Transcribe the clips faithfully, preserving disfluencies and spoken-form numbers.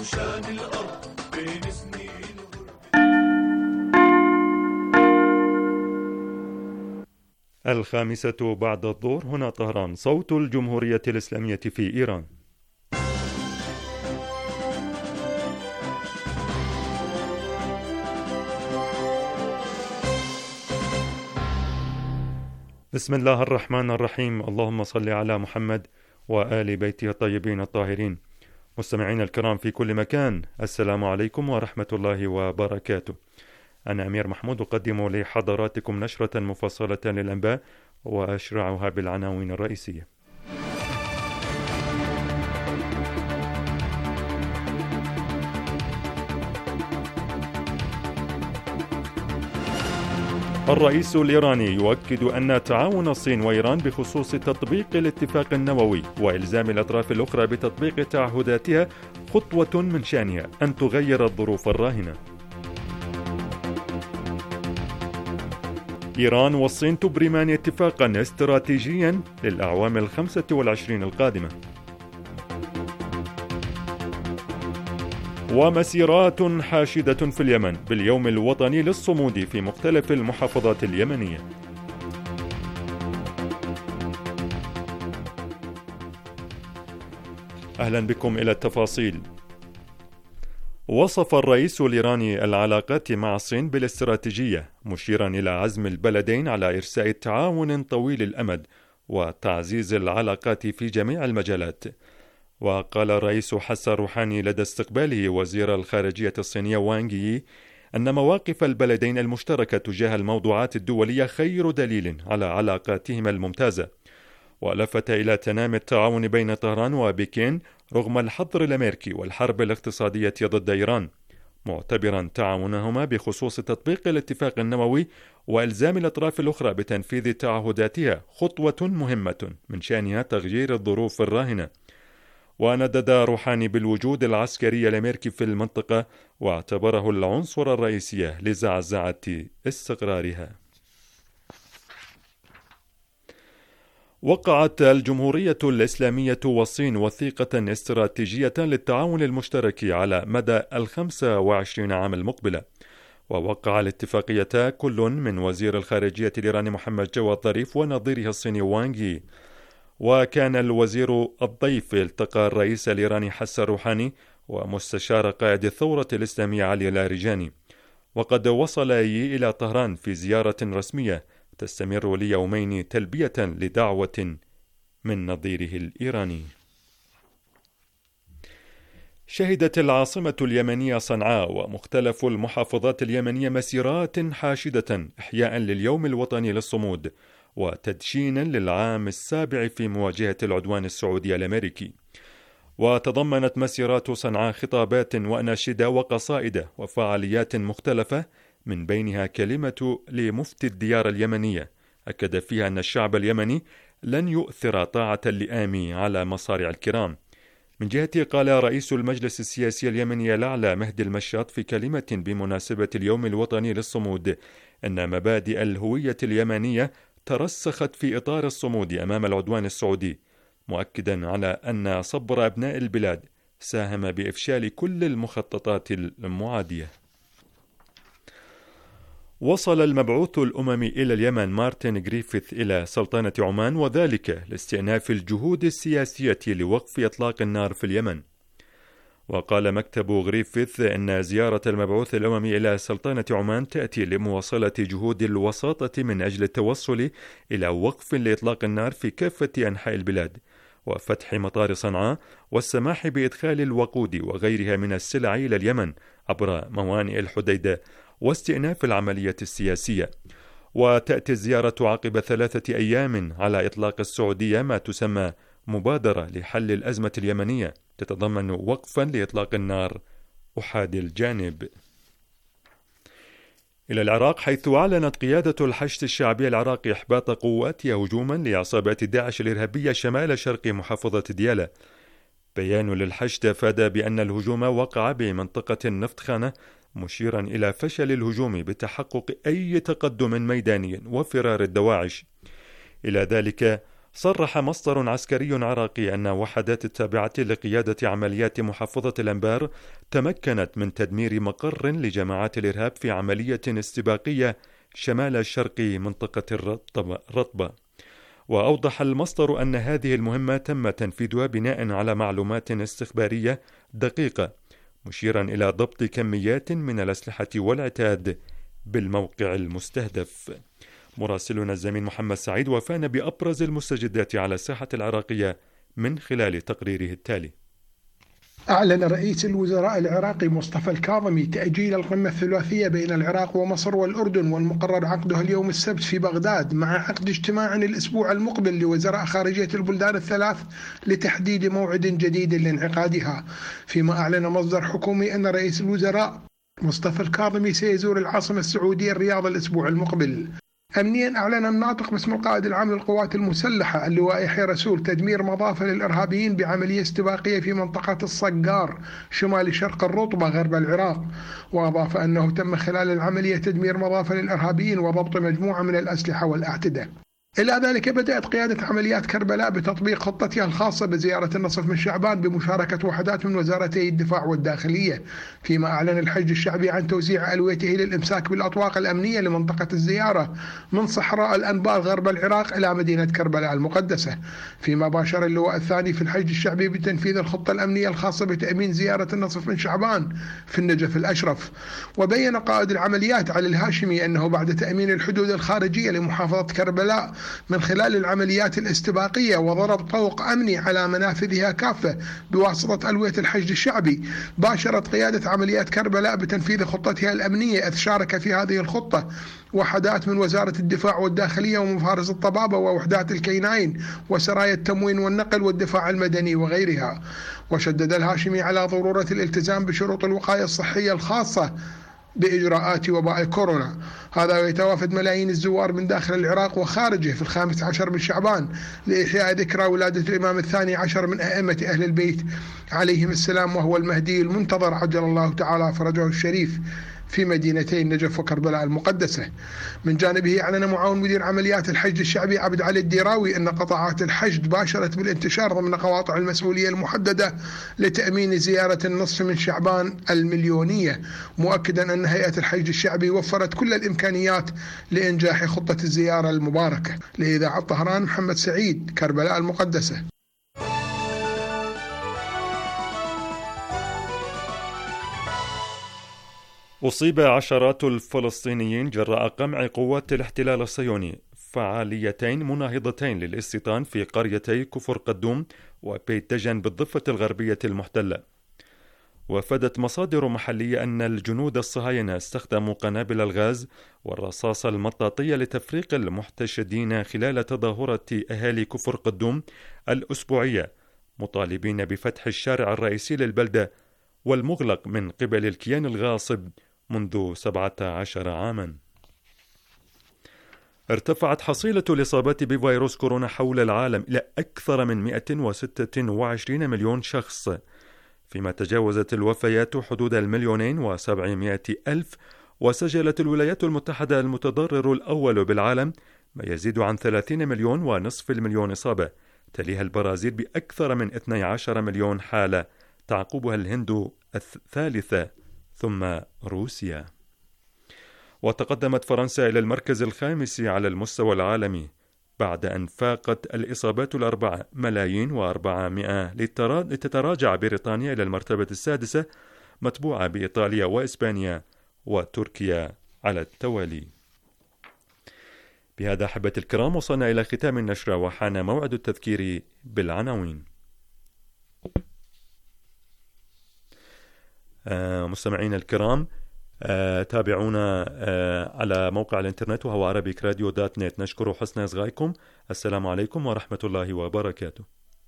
شوشان الأرض بين سنين غربة. الخامسة بعد الظهر، هنا طهران، صوت الجمهورية الإسلامية في إيران. بسم الله الرحمن الرحيم. اللهم صل على محمد وآل بيته الطيبين الطاهرين. مستمعينا الكرام في كل مكان، السلام عليكم ورحمة الله وبركاته. أنا أمير محمود أقدم لحضراتكم نشرة مفصلة للأنباء وأشرعها بالعناوين الرئيسية. الرئيس الإيراني يؤكد أن تعاون الصين وإيران بخصوص تطبيق الاتفاق النووي وإلزام الأطراف الأخرى بتطبيق تعهداتها خطوة من شأنها أن تغير الظروف الراهنة. إيران والصين تبرمان اتفاقا استراتيجيا للأعوام الخمسة والعشرين القادمة. ومسيرات حاشدة في اليمن باليوم الوطني للصمود في مختلف المحافظات اليمنية. أهلا بكم إلى التفاصيل. وصف الرئيس الإيراني العلاقات مع الصين بالاستراتيجية، مشيرا إلى عزم البلدين على إرساء تعاون طويل الأمد وتعزيز العلاقات في جميع المجالات. وقال الرئيس حسن روحاني لدى استقباله وزير الخارجية الصينية وانغ يي أن مواقف البلدين المشتركة تجاه الموضوعات الدولية خير دليل على علاقاتهما الممتازة. ولفت إلى تنامي التعاون بين طهران وبكين رغم الحظر الأمريكي والحرب الاقتصادية ضد إيران، معتبرا تعاونهما بخصوص تطبيق الاتفاق النووي وإلزام الأطراف الأخرى بتنفيذ تعهداتها خطوة مهمة من شأنها تغيير الظروف الراهنة. وندد روحاني بالوجود العسكري الأمريكي في المنطقة واعتبره العنصر الرئيسي لزعزعة استقرارها. وقعت الجمهورية الإسلامية والصين وثيقة استراتيجية للتعاون المشترك على مدى الخمسة وعشرين عام المقبلة. ووقع الاتفاقية كل من وزير الخارجية الإيراني محمد جواد ظريف ونظيره الصيني وانغ يي. وكان الوزير الضيف التقى الرئيس الإيراني حسن روحاني ومستشار قائد الثورة الإسلامية علي لاریجانی. وقد وصل يي إلى طهران في زيارة رسمية تستمر ليومين تلبية لدعوة من نظيره الإيراني. شهدت العاصمة اليمنية صنعاء ومختلف المحافظات اليمنية مسيرات حاشدة إحياء لليوم الوطني للصمود وتدشينا للعام السابع في مواجهة العدوان السعودي الأمريكي. وتضمنت مسيرات صنعاء خطابات وأناشدة وقصائد وفعاليات مختلفة، من بينها كلمة لمفتي الديار اليمنية أكد فيها أن الشعب اليمني لن يؤثر طاعة اللئام على مصارع الكرام. من جهته قال رئيس المجلس السياسي اليمني الأعلى مهدي المشاط في كلمة بمناسبة اليوم الوطني للصمود أن مبادئ الهوية اليمنية ترسخت في إطار الصمود أمام العدوان السعودي، مؤكدا على أن صبر أبناء البلاد ساهم بإفشال كل المخططات المعادية. وصل المبعوث الأممي إلى اليمن مارتن غريفيث إلى سلطنة عمان، وذلك لاستئناف الجهود السياسية لوقف إطلاق النار في اليمن. وقال مكتب غريفيث أن زيارة المبعوث الأممي إلى سلطنة عمان تأتي لمواصلة جهود الوساطة من أجل التوصل إلى وقف لإطلاق النار في كافة أنحاء البلاد وفتح مطار صنعاء والسماح بإدخال الوقود وغيرها من السلع إلى اليمن عبر موانئ الحديدة واستئناف العملية السياسية. وتأتي الزيارة عقب ثلاثة أيام على إطلاق السعودية ما تسمى مبادرة لحل الأزمة اليمنية تتضمن وقفا لإطلاق النار أحادي الجانب. إلى العراق، حيث أعلنت قيادة الحشد الشعبي العراقي إحباط قواتها هجوما لعصابات داعش الإرهابية شمال شرق محافظة ديالى. بيان للحشد أفاد بأن الهجوم وقع بمنطقة النفط خانة، مشيرا إلى فشل الهجوم بتحقق أي تقدم ميداني وفرار الدواعش. إلى ذلك صرح مصدر عسكري عراقي أن وحدات التابعة لقيادة عمليات محافظة الأنبار تمكنت من تدمير مقر لجماعات الإرهاب في عملية استباقية شمال شرق منطقة الرطبة. وأوضح المصدر أن هذه المهمة تم تنفيذها بناء على معلومات استخبارية دقيقة، مشيرا إلى ضبط كميات من الأسلحة والعتاد بالموقع المستهدف. مراسلنا الزميل محمد سعيد وفانا بأبرز المستجدات على الساحة العراقية من خلال تقريره التالي. أعلن رئيس الوزراء العراقي مصطفى الكاظمي تأجيل القمة الثلاثية بين العراق ومصر والأردن، والمقرر عقدها اليوم السبت في بغداد، مع عقد اجتماع الأسبوع المقبل لوزراء خارجية البلدان الثلاث لتحديد موعد جديد لانعقادها. فيما أعلن مصدر حكومي أن رئيس الوزراء مصطفى الكاظمي سيزور العاصمة السعودية الرياض الأسبوع المقبل. أمنيا أعلن الناطق باسم القائد العام للقوات المسلحة اللواء يحيى رسول تدمير مضافة للإرهابيين بعملية استباقية في منطقة الصقار شمال شرق الرطبة غرب العراق، وأضاف أنه تم خلال العملية تدمير مضافة للإرهابيين وضبط مجموعة من الأسلحة والأعتدة. إلى ذلك بدأت قيادة عمليات كربلاء بتطبيق خطتها الخاصة بزيارة النصف من شعبان بمشاركة وحدات من وزارتي الدفاع والداخلية. فيما أعلن الحشد الشعبي عن توزيع ألويته للإمساك بالأطواق الأمنية لمنطقة الزيارة من صحراء الأنبار غرب العراق إلى مدينة كربلاء المقدسة. فيما باشر اللواء الثاني في الحشد الشعبي بتنفيذ الخطة الأمنية الخاصة بتأمين زيارة النصف من شعبان في النجف الأشرف. وبين قائد العمليات علي الهاشمي أنه بعد تأمين الحدود الخارجية لمحافظة كربلاء من خلال العمليات الاستباقية وضرب طوق أمني على منافذها كافة بواسطة ألوية الحشد الشعبي، باشرت قيادة عمليات كربلاء بتنفيذ خطتها الأمنية، إذ شارك في هذه الخطة وحدات من وزارة الدفاع والداخلية ومفارز الطبابة ووحدات الكيناين وسرايا التموين والنقل والدفاع المدني وغيرها. وشدد الهاشمي على ضرورة الالتزام بشروط الوقاية الصحية الخاصة بإجراءات وباء كورونا. هذا ويتوافد ملايين الزوار من داخل العراق وخارجه في الخامس عشر من شعبان لإحياء ذكرى ولادة الإمام الثاني عشر من أئمة أهل البيت عليهم السلام، وهو المهدي المنتظر عجل الله تعالى فرجه الشريف، في مدينتي النجف وكربلاء المقدسة. من جانبه أعلن معاون مدير عمليات الحشد الشعبي عبد علي الديراوي أن قطاعات الحشد باشرت بالانتشار ضمن قواطع المسؤولية المحددة لتأمين زيارة النصف من شعبان المليونية، مؤكدا أن هيئة الحشد الشعبي وفرت كل الإمكانيات لإنجاح خطة الزيارة المباركة. لإذاعة طهران، محمد سعيد، كربلاء المقدسة. أصيب عشرات الفلسطينيين جراء قمع قوات الاحتلال الصهيوني فعاليتين مناهضتين للاستيطان في قريتي كفر قدوم وبيت دجن بالضفة الغربية المحتلة. وافدت مصادر محلية أن الجنود الصهاينة استخدموا قنابل الغاز والرصاص المطاطي لتفريق المحتشدين خلال تظاهرة أهالي كفر قدوم الأسبوعية، مطالبين بفتح الشارع الرئيسي للبلدة والمغلق من قبل الكيان الغاصب منذ سبعة عشر عاما. ارتفعت حصيلة الإصابات بفيروس كورونا حول العالم إلى أكثر من مئة وستة وعشرين مليون شخص، فيما تجاوزت الوفيات حدود المليونين وسبعمائة ألف، وسجلت الولايات المتحدة المتضرر الأول بالعالم ما يزيد عن ثلاثين مليون ونصف المليون إصابة، تليها البرازيل بأكثر من اثني عشر مليون حالة، تعقبها الهند الثالثة ثم روسيا. وتقدمت فرنسا إلى المركز الخامس على المستوى العالمي بعد أن فاقت الإصابات الأربعة ملايين وأربعمائة لتتراجع بريطانيا إلى المرتبة السادسة، متبوعة بإيطاليا وإسبانيا وتركيا على التوالي. بهذا أحبة الكرام وصلنا إلى ختام النشرة وحان موعد التذكير بالعناوين. آه مستمعين الكرام، آه تابعونا آه على موقع الانترنت وهو عربيك راديو دوت نت. نشكر حسن إصغائكم. السلام عليكم ورحمة الله وبركاته.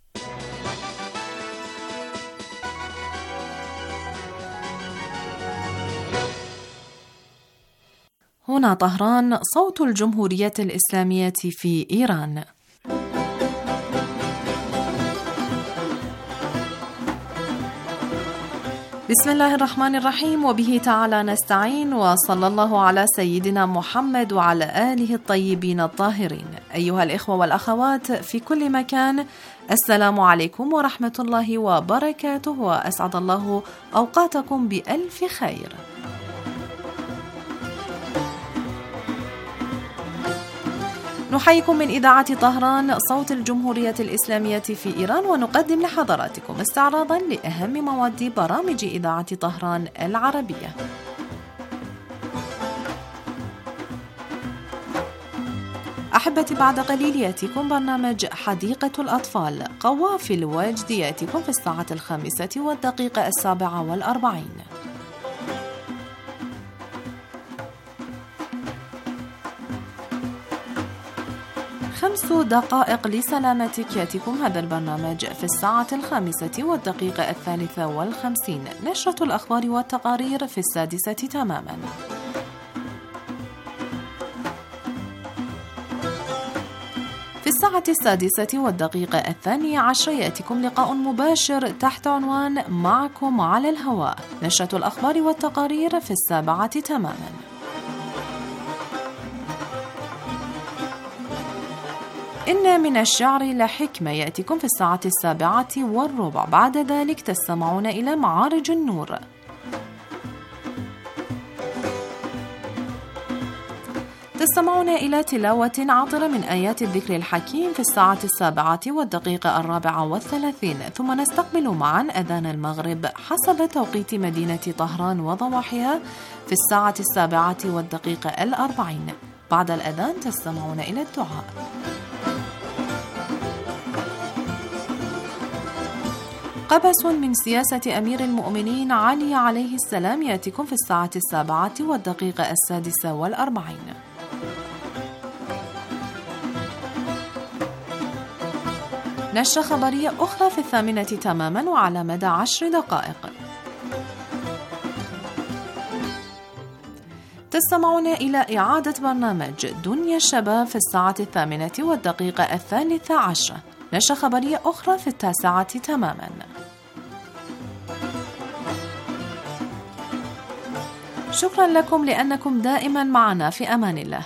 هنا طهران، صوت الجمهورية الإسلامية في إيران. بسم الله الرحمن الرحيم، وبه تعالى نستعين، وصلى الله على سيدنا محمد وعلى آله الطيبين الطاهرين. أيها الإخوة والأخوات في كل مكان، السلام عليكم ورحمة الله وبركاته، وأسعد الله أوقاتكم بألف خير. نحييكم من إذاعة طهران صوت الجمهورية الإسلامية في إيران، ونقدم لحضراتكم استعراضا لأهم مواد برامج إذاعة طهران العربية. أحبتي، بعد قليل يأتيكم برنامج حديقة الأطفال، قوافل وجد يأتيكم في الساعة الخامسة والدقيقة السابعة والأربعين. خمس دقائق لسلامتك يأتيكم هذا البرنامج في الساعة الخامسة والدقيقة الثالثة والخمسين. نشرة الأخبار والتقارير في السادسة تماما. في الساعة السادسة والدقيقة الثانية عشر يأتيكم لقاء مباشر تحت عنوان معكم على الهواء. نشرة الأخبار والتقارير في السابعة تماما. إن من الشعر لحكمة يأتيكم في الساعة السابعة والربع. بعد ذلك تستمعون إلى معارج النور. تستمعون إلى تلاوة عطرة من آيات الذكر الحكيم في الساعة السابعة والدقيقة الرابعة والثلاثين، ثم نستقبل معا أذان المغرب حسب توقيت مدينة طهران وضواحيها في الساعة السابعة والدقيقة الأربعين. بعد الأذان تستمعون إلى الدعاء. قبس من سياسة أمير المؤمنين علي عليه السلام يأتيكم في الساعة السابعة والدقيقة السادسة والأربعين. نشرة خبرية أخرى في الثامنة تماما وعلى مدى عشر دقائق. تستمعون إلى إعادة برنامج دنيا الشباب في الساعة الثامنة والدقيقة الثالثة عشرة. نشرة خبرية أخرى في التاسعة تماما. شكرا لكم لأنكم دائما معنا. في أمان الله.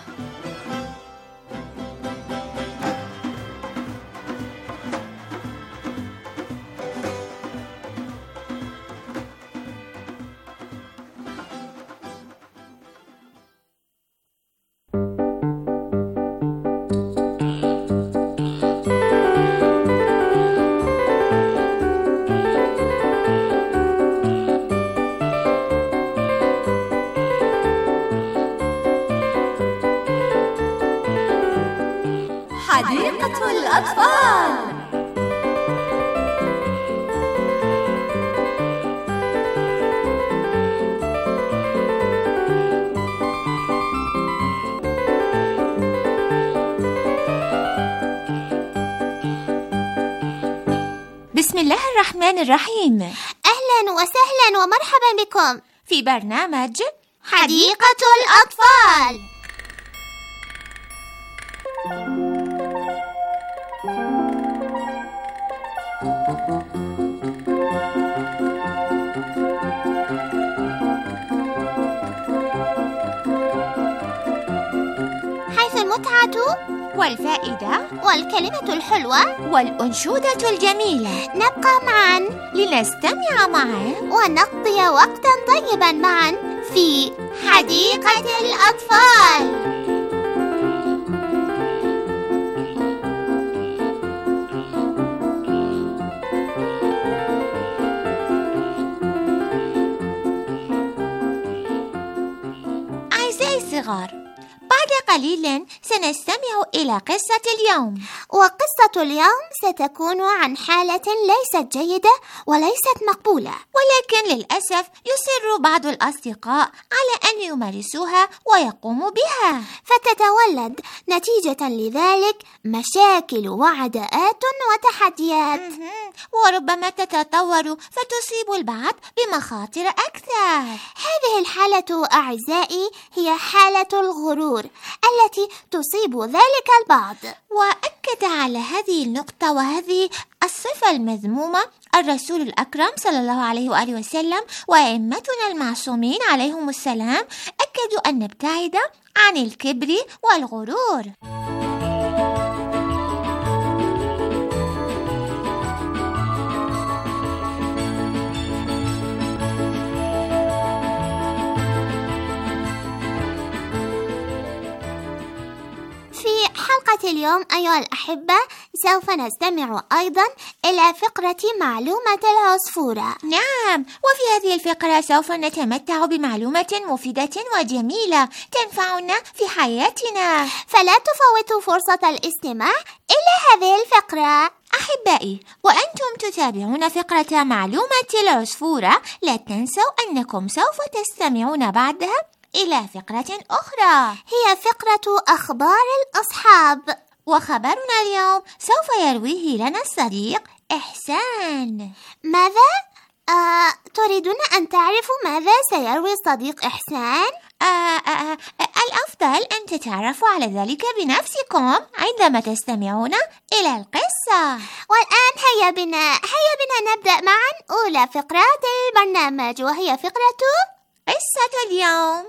حديقة الأطفال. بسم الله الرحمن الرحيم. أهلا وسهلا ومرحبا بكم في برنامج حديقة الأطفال. حيث المتعة والفائدة والكلمة الحلوة والأنشودة الجميلة. نبقى معا لنستمع معا ونقضي وقتا طيبا معا في حديقة الأطفال. الصغار، بعد قليل سنستمع إلى قصة اليوم. وقصة اليوم ستكون عن حالة ليست جيدة وليست مقبولة، ولكن للأسف يصر بعض الأصدقاء على أن يمارسوها ويقوموا بها، فتتولد نتيجة لذلك مشاكل وعداءات وتحديات، وربما تتطور فتصيب البعض بمخاطر أكثر. هذه الحالة أعزائي هي حالة الغرور التي تصيب ذلك البعض. وأكد على هذه النقطة وهذه الصفة المذمومة الرسول الأكرم صلى الله عليه وآله وسلم وأئمتنا المعصومين عليهم السلام أكدوا أن نبتعد عن الكبر والغرور. في حلقة اليوم أيها الأحبة سوف نستمع أيضا إلى فقرة معلومة العصفورة. نعم، وفي هذه الفقرة سوف نتمتع بمعلومة مفيدة وجميلة تنفعنا في حياتنا، فلا تفوتوا فرصة الاستماع إلى هذه الفقرة. أحبائي، وأنتم تتابعون فقرة معلومة العصفورة لا تنسوا أنكم سوف تستمعون بعدها إلى فقرة أخرى هي فقرة أخبار الأصحاب، وخبرنا اليوم سوف يرويه لنا الصديق إحسان. ماذا؟ آه، تريدون أن تعرفوا ماذا سيروي الصديق إحسان؟ آه آه آه الأفضل أن تتعرفوا على ذلك بنفسكم عندما تستمعون إلى القصة. والآن هيا بنا هيا بنا نبدأ معا أولى فقرات البرنامج، وهي فقرة قصة اليوم.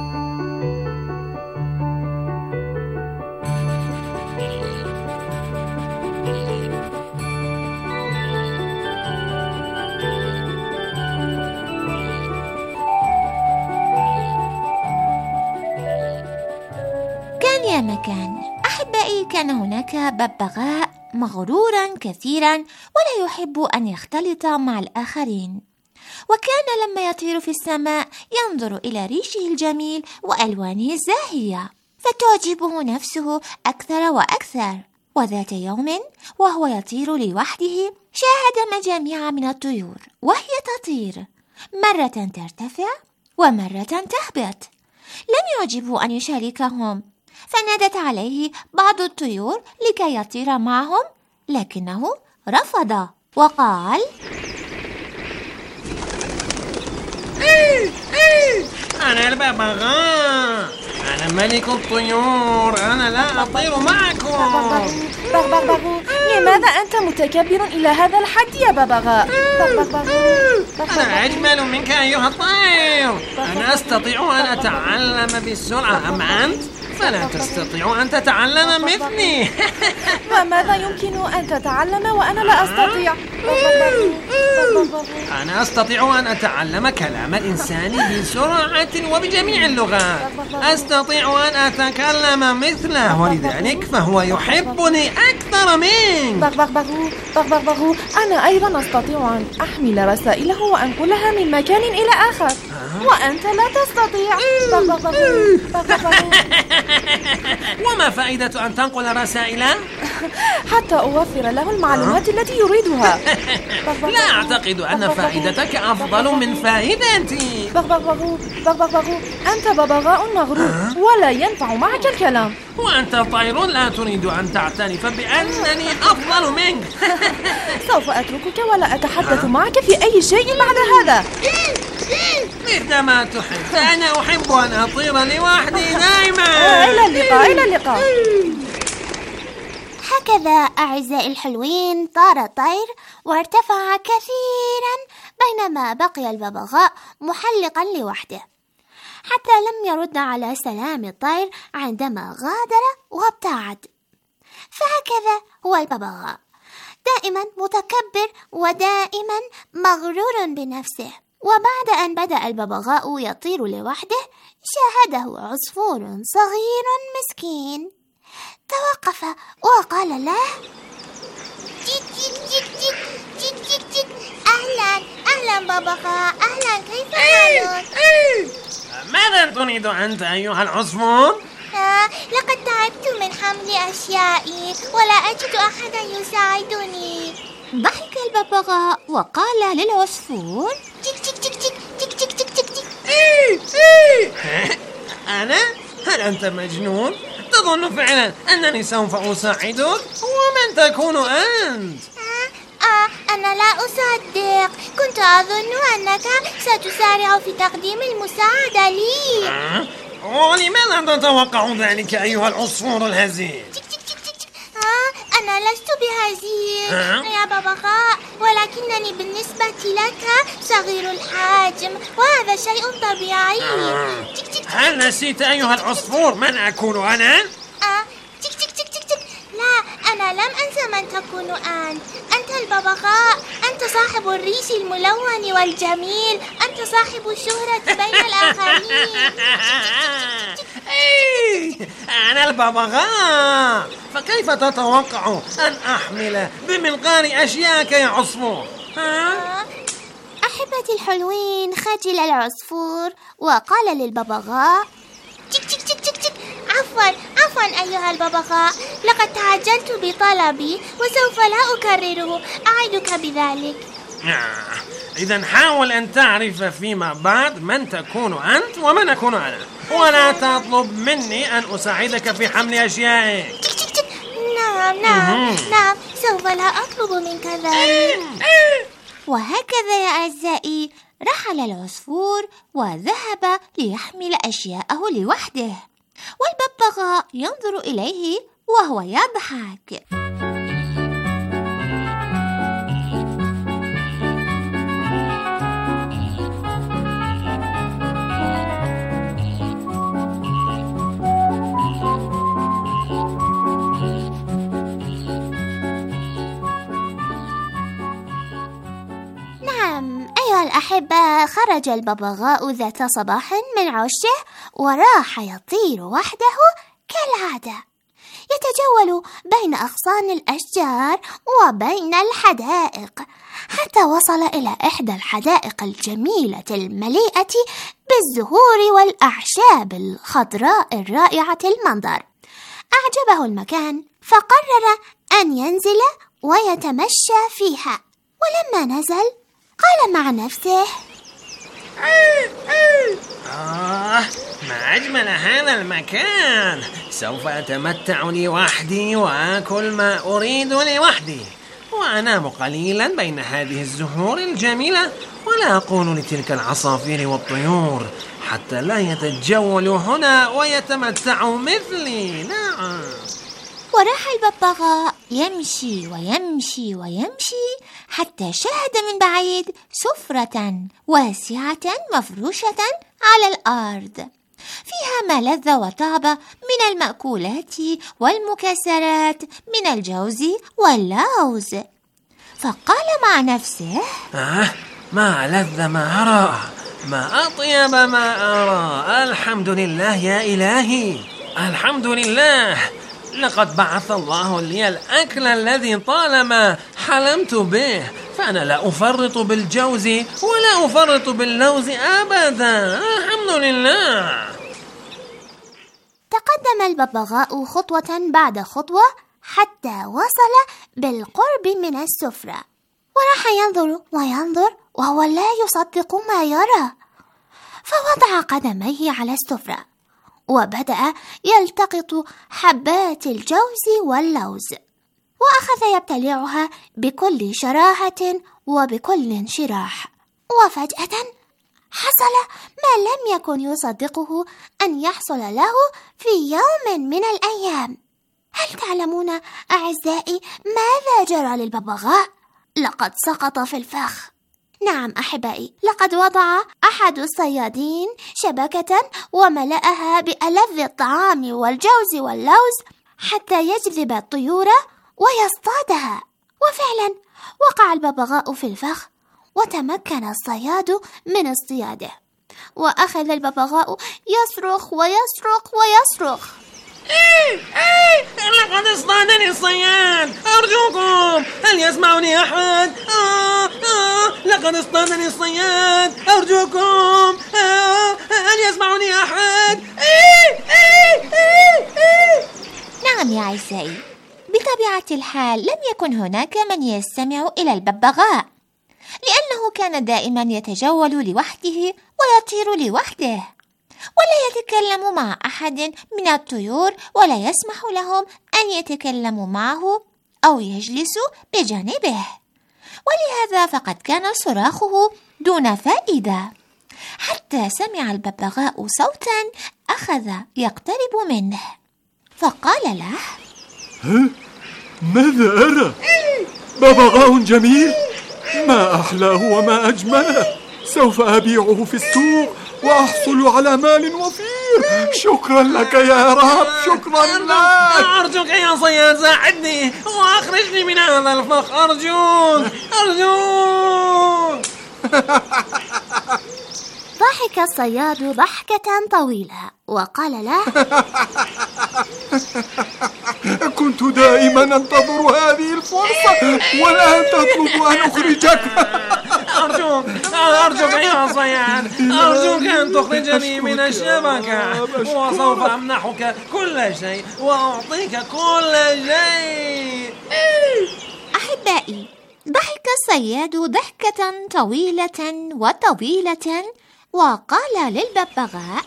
كان يا مكان أحبائي، كان هناك ببغاء مغرورا كثيرا ولا يحب أن يختلط مع الآخرين، وكان لما يطير في السماء ينظر إلى ريشه الجميل وألوانه الزاهية فتعجبه نفسه أكثر وأكثر. وذات يوم وهو يطير لوحده شاهد مجاميع من الطيور وهي تطير، مرة ترتفع ومرة تهبط. لم يعجبه أن يشاركهم، فنادت عليه بعض الطيور لكي يطير معهم، لكنه رفض وقال: أنا الببغاء، أنا ملك الطيور، أنا لا أطير معكم. بغبغاء، لماذا أنت متكبر إلى هذا الحد يا ببغاء؟ أنا أجمل منك أيها الطير، أنا أستطيع أن أتعلم بسرعة، أما أنت فلا تستطيع أن تتعلم مثلي. وماذا يمكن أن تتعلم وأنا لا أستطيع؟ أنا أستطيع أن أتعلم كلام الإنسان بسرعة وبجميع اللغات، أستطيع أن أتكلم مثله، ولذلك فهو يحبني أكثر منك. بغبغاء، أنا أيضا أستطيع أن أحمل رسائله وأنقلها من مكان إلى آخر، وأنت لا تستطيع. وما فائدة أن تنقل رسائله؟ حتى أوفر له المعلومات التي يريدها. لا أعتقد أن فائدتك أفضل من فائدتي. بغبغاء، أنت ببغاء مغرور ولا ينفع معك الكلام. وأنت طير لا تريد أن تعترف بأنني أفضل منك. سوف أتركك ولا أتحدث معك في أي شيء بعد هذا. مثل ما تحب، أنا أحب أن أطير لوحدي دائما. إلى اللقاء، إلى اللقاء. هكذا أعزائي الحلوين طار الطير وارتفع كثيرا، بينما بقي الببغاء محلقا لوحده، حتى لم يرد على سلام الطير عندما غادر وابتعد. فهكذا هو الببغاء، دائما متكبر ودائما مغرور بنفسه. وبعد أن بدأ الببغاء يطير لوحده شاهده عصفور صغير مسكين، توقف وقال له: جيك جيك جيك جيك جيك جيك جيك أهلا أهلا ببغاء، أهلا، كيف حالك؟ ماذا تريد أنت أيها العصفور؟ آه، لقد تعبت من حمل أشيائي ولا أجد أحدا يساعدني. ضحك الببغاء وقال للعصفور: جيك جيك جيك جيك جيك جيك جيك جيك جيك. أنا؟ هل أنت مجنون؟ تظن فعلا أنني سوف أساعدك؟ ومن تكون أنت؟ آه, آه أنا لا أصدق، كنت أظن أنك ستسارع في تقديم المساعدة لي. آه؟ ولماذا تتوقع ذلك أيها العصفور الهزيل؟ آه أنا لست بهزيل يا ببغاء، ولكنني بالنسبة لك صغير الحجم، وهذا شيء طبيعي. هل نسيت أيها العصفور من أكون أنا؟ آه. تك تك تك تك تك. لا، أنا لم أنسى من تكون أنت. أنت الببغاء، أنت صاحب الريش الملون والجميل، أنت صاحب الشهرة بين الآخرين. إيه، أنا الببغاء، فكيف تتوقع أن أحمل بمنقار أشياءك يا عصفور؟ ها؟ أحبتي الحلوين، خجل العصفور وقال للببغاء: تك تك تك تك تك. عفوا عفوا أيها الببغاء، لقد تعجلت بطلبي وسوف لا أكرره، أعدك بذلك. إذن حاول أن تعرف فيما بعد من تكون أنت ومن أكون أنا، ولا تطلب مني أن أساعدك في حمل أشيائك. تك تك تك. نعم نعم نعم، سوف لا أطلب منك ذلك. وهكذا يا أعزائي رحل العصفور وذهب ليحمل أشياءه لوحده، والببغاء ينظر إليه وهو يضحك. نعم أيها الأحبة، خرج الببغاء ذات صباح من عشه وراح يطير وحده كالعادة، يتجول بين أغصان الأشجار وبين الحدائق، حتى وصل إلى إحدى الحدائق الجميلة المليئة بالزهور والأعشاب الخضراء الرائعة المنظر. أعجبه المكان فقرر أن ينزل ويتمشى فيها، ولما نزل قال مع نفسه: آه، ما أجمل هذا المكان، سوف أتمتع لوحدي وآكل ما أريد لوحدي، وأنام قليلا بين هذه الزهور الجميلة، ولا أقول لتلك العصافير والطيور حتى لا يتجولوا هنا ويتمتعوا مثلي. نعم. وراح الببغاء يمشي ويمشي ويمشي حتى شاهد من بعيد سفرة واسعة مفروشة على الأرض، فيها ما لذ وطاب من المأكولات والمكسرات من الجوز واللوز. فقال مع نفسه: آه، ما لذ ما أرى، ما أطيب ما أرى، الحمد لله يا إلهي، الحمد لله، لقد بعث الله لي الأكل الذي طالما حلمت به، فأنا لا أفرط بالجوز ولا أفرط باللوز أبدا، الحمد لله. تقدم الببغاء خطوة بعد خطوة حتى وصل بالقرب من السفرة، وراح ينظر وينظر وهو لا يصدق ما يرى، فوضع قدميه على السفرة وبدأ يلتقط حبات الجوز واللوز، وأخذ يبتلعها بكل شراهة وبكل انشراح. وفجأة حصل ما لم يكن يصدقه أن يحصل له في يوم من الأيام. هل تعلمون أعزائي ماذا جرى للببغاء؟ لقد سقط في الفخ. نعم أحبائي، لقد وضع أحد الصيادين شبكة وملأها بألذ الطعام والجوز واللوز حتى يجذب الطيور ويصطادها، وفعلا وقع الببغاء في الفخ، وتمكن الصياد من اصطياده، وأخذ الببغاء يصرخ ويصرخ ويصرخ: إيه إيه، لقد اصطادني الصياد، أرجوكم هل يسمعني أحد؟ آه آه، لقد اصطادني الصياد، أرجوكم آه، هل يسمعني أحد؟ إيه إيه إيه إيه. نعم يا أعزائي، بطبيعة الحال لم يكن هناك من يستمع إلى الببغاء، لأنه كان دائما يتجول لوحده ويطير لوحده، ولا يتكلم مع أحد من الطيور، ولا يسمح لهم أن يتكلموا معه أو يجلسوا بجانبه، ولهذا فقد كان صراخه دون فائدة، حتى سمع الببغاء صوتا أخذ يقترب منه، فقال له: ها؟ ماذا أرى؟ ببغاء جميل، ما أحلاه وما أجمله. سوف أبيعه في السوق وأحصل على مال وفير. شكرا لك يا رب، شكرا لك. أرجوك يا صياد ساعدني وأخرجني من هذا الفخ، أرجوك أرجوك. ضحك الصياد ضحكة طويلة وقال له: كنت دائما أنتظر هذه الفرصة والآن تطلب أن أخرجك. أرجوك أرجوك يا صياد، أرجوك أن تخرجني من الشبكة، وسوف أمنحك كل شيء وأعطيك كل شيء. أحبائي، ضحك الصياد ضحكة طويلة وطويلة وقال للببغاء: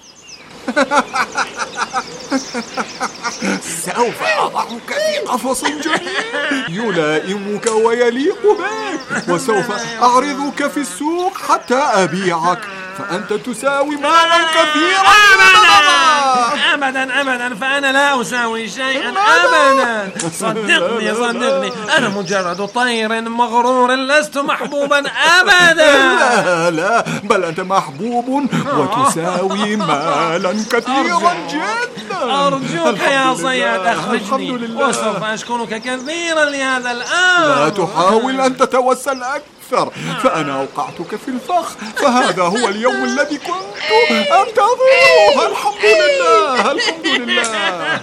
سوف أضعك في قفص جميل يلائمك ويليق بك، وسوف أعرضك في السوق حتى أبيعك، فأنت تساوي مالا كثيرا. أبدا أبدا، فأنا لا أساوي شيئا أبدا. صدقني صدقني، أنا مجرد طير مغرور، لست محبوبا أبدا. لا لا، بل أنت محبوب وتساوي مالا كثيرا جدا. أرجوك يا صياد أخرجني، وسوف أشكرك كثيرا لهذا الأمر. لا تحاول أن تتوسل أكثر، فأنا أوقعتك في الفخ، فهذا هو اليوم الذي كنت أنتظره. الحمد لله الحمد لله.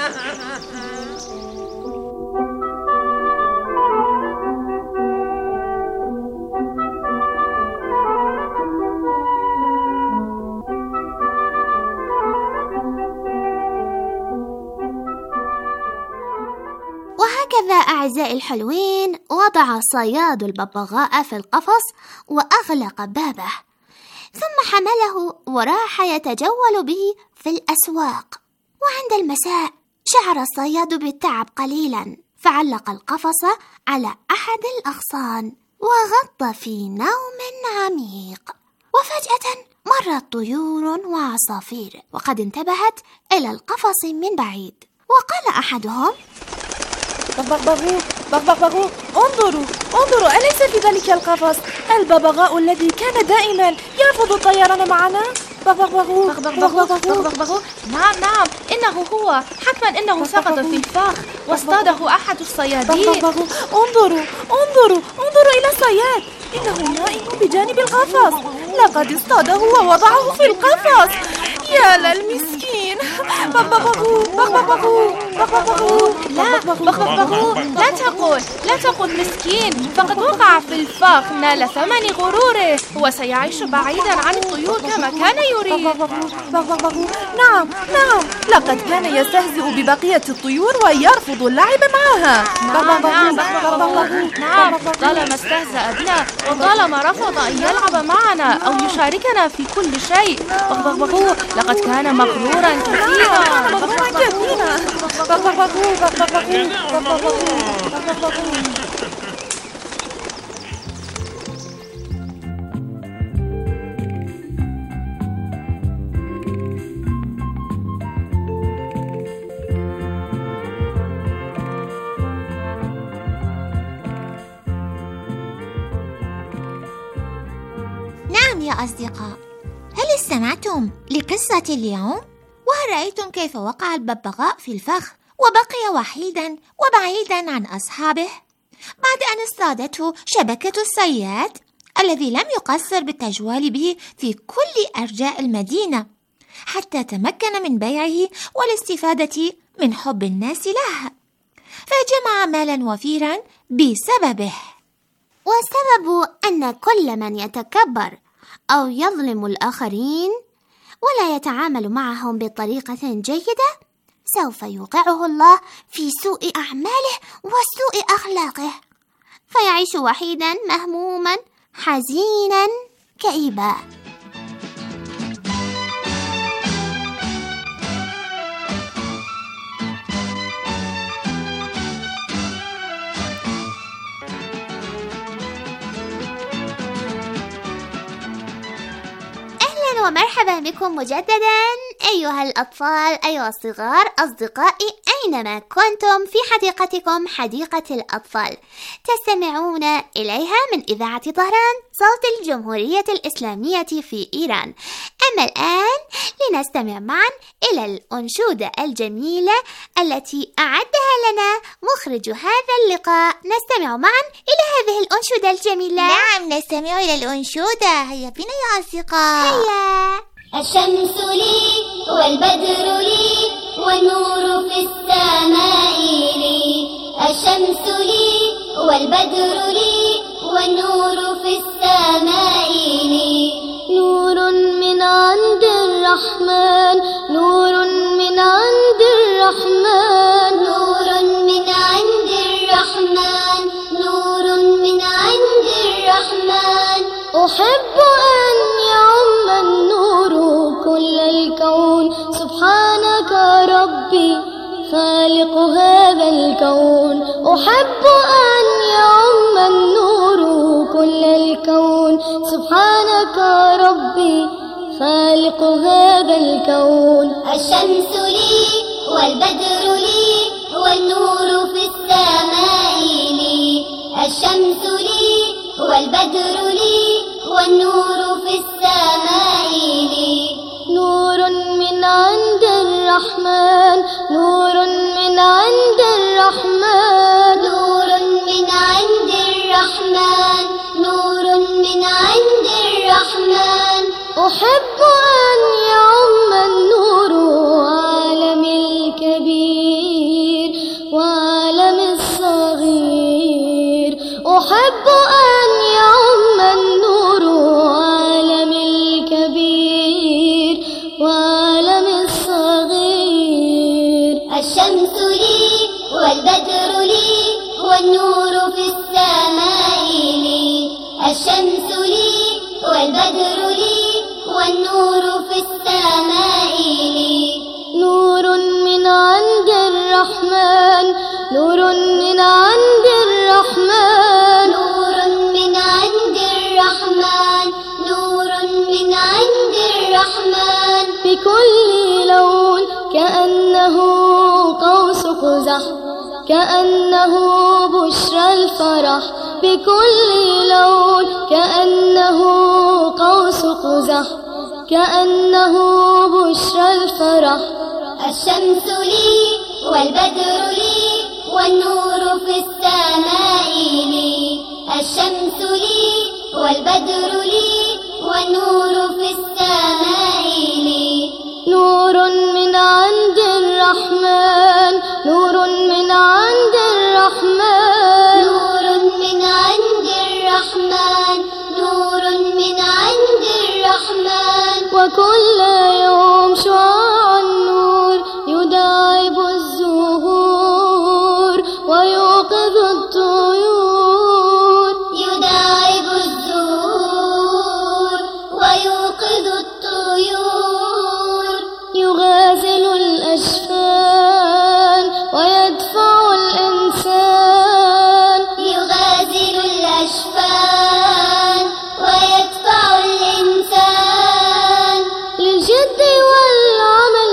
وهكذا أعزائي الحلوين وضع صياد الببغاء في القفص وأغلق بابه، ثم حمله وراح يتجول به في الأسواق. وعند المساء شعر الصياد بالتعب قليلا، فعلق القفص على أحد الأغصان وغط في نوم عميق. وفجأة مرت طيور وعصافير وقد انتبهت إلى القفص من بعيد، وقال أحدهم: بغبغبغو بغبغبغو انظروا انظروا، أليس في ذلك القفص الببغاء الذي كان دائما يرفض الطيران معنا؟ بغبغبغو بغبغبغو بغبغبغو نعم نعم، إنه هو، حتما إنه سقط في الفخ واصطاده أحد الصيادين. بغبغبغو انظروا انظروا انظروا إلى الصياد، إنه نائم بجانب القفص، لقد اصطاده ووضعه في القفص. يا للمسكين. بغبغبغو بغبغبغو بغبغبغو لا بغبغبغو، لا تقل لا تقل مسكين، فقد وقع في الفخ، نال ثمن غروره، وسيعيش بعيدا عن الطيور كما كان يريد. بغبغبغو نعم نعم، لقد كان يستهزئ ببقية الطيور ويرفض اللعب معها. نعم نعم نعم، طالما استهزأ بنا وطالما رفض أن يلعب معنا أو يشاركنا في كل شيء. بغبغبغو لقد كان مغرورا كثيرا. مغرورا كثيرا. بغبغبغو بغبغبغو بغبغبغو. نعم يا أصدقاء، هل استمعتم لقصة اليوم؟ وهل رأيتم كيف وقع الببغاء في الفخ وبقي وحيدا وبعيدا عن أصحابه بعد أن اصطادته شبكة الصياد الذي لم يقصر بالتجوال به في كل أرجاء المدينة حتى تمكن من بيعه والاستفادة من حب الناس له، فجمع مالا وفيرا بسببه. والسبب أن كل من يتكبر أو يظلم الآخرين ولا يتعامل معهم بطريقة جيدة سوف يوقعه الله في سوء أعماله وسوء أخلاقه، فيعيش وحيدا مهموما حزينا كئيبا. ومرحبا بكم مجددا أيها الأطفال، أيها الصغار، أصدقائي، أينما كنتم في حديقتكم حديقة الأطفال تستمعون إليها من إذاعة طهران صوت الجمهورية الإسلامية في إيران. أما الآن لنستمع معا إلى الأنشودة الجميلة التي أعدها لنا مخرج هذا اللقاء. نستمع معا إلى هذه الأنشودة الجميلة. نعم، نستمع إلى الأنشودة. هيا بنا يا أصدقاء. هيا. الشمس لي والبدر لي والنور في السماء لي. الشمس لي والبدر لي والنور في السماء لي. نور من عند الرحمن، نور من عند الرحمن، نور من عند الرحمن، نور من عند الرحمن. أحب أن يعم النور كل الكون. سبحانك ربي خالق هذا الكون. أحب أن يعم النور كل الكون. سبحانك ربي خالق هذا الكون. الشمس لي والبدر لي والنور في السماء لي. الشمس لي والبدر لي والنور في السماء لي. نور من عند الرحمن، نور من عند الرحمن، نور من عند الرحمن، نور من عند الرحمن. أحب أن يعم النور عالم الكبير وعالم الصغير. أحب أن يعم النور عالم الكبير وعالم الصغير. الشمس لي والبدر لي والنور في السماء لي. الشمس لي والبدر لي والنور في السماء لي. نور من عند الرحمن، نور من عند الرحمن، نور من عند الرحمن، نور من عند الرحمن. بكل لون كأنه قوس قزح، كأنه بشرى الفرح. بكل لون كأنه قوس قزح، كأنه بشرى الفرح. الشمس لي والبدر لي والنور في السماء لي. الشمس لي والبدر لي والنور في السماء لي. نور من عند الرحمن، نور من عند الرحمن، نور من عند الرحمن، نور من عند الرحمن. وكل يوم شعاع النور يداعب الزهور ويوقظ الطيور. يداعب الزهور ويوقظ الطيور. يغازل الأجفان ويدفع الإنسان. يغازل الأجفان ويدفع الإنسان. للجد والعمل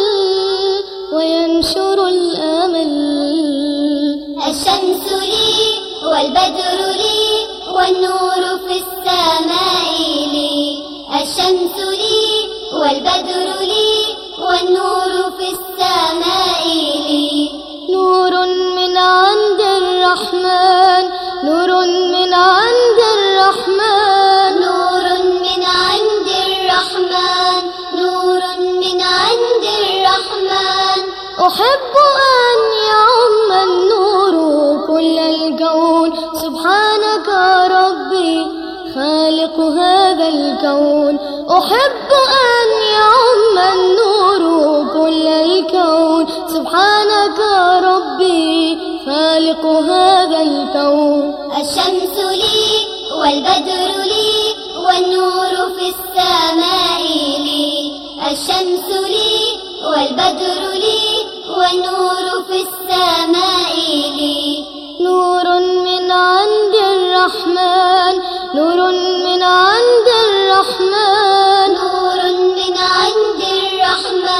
وينشر الأمل. الشمس لي والبدر لي والنور في السماء لي. الشمس لي والبدر لي والنور في السماء لي. نور من عند الرحمن، نور من عند الرحمن، نور من عند الرحمن، نور من عند الرحمن. أحب أن يعم النور كل الكون. سبحانك ربي خالق هذا الكون. أحب أن يعم النور كل الكون. سبحانك ربي خالق هذا الكون. الشمس لي والبدر لي والنور في السماء لي. الشمس لي والبدر لي والنور في السماء لي. نور من عند الرحمن، نور من عند الرحمن، نور من عند الرحمن،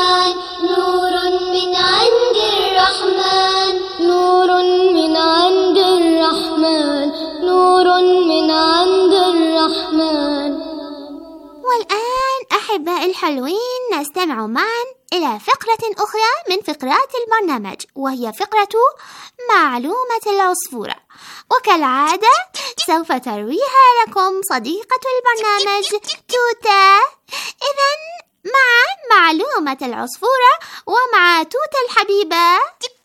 أصدقائي الحلوين، نستمع معا إلى فقرة أخرى من فقرات البرنامج، وهي فقرة معلومة العصفورة. وكالعادة سوف ترويها لكم صديقة البرنامج توتة. إذن مع معلومة العصفورة ومع توتة الحبيبة.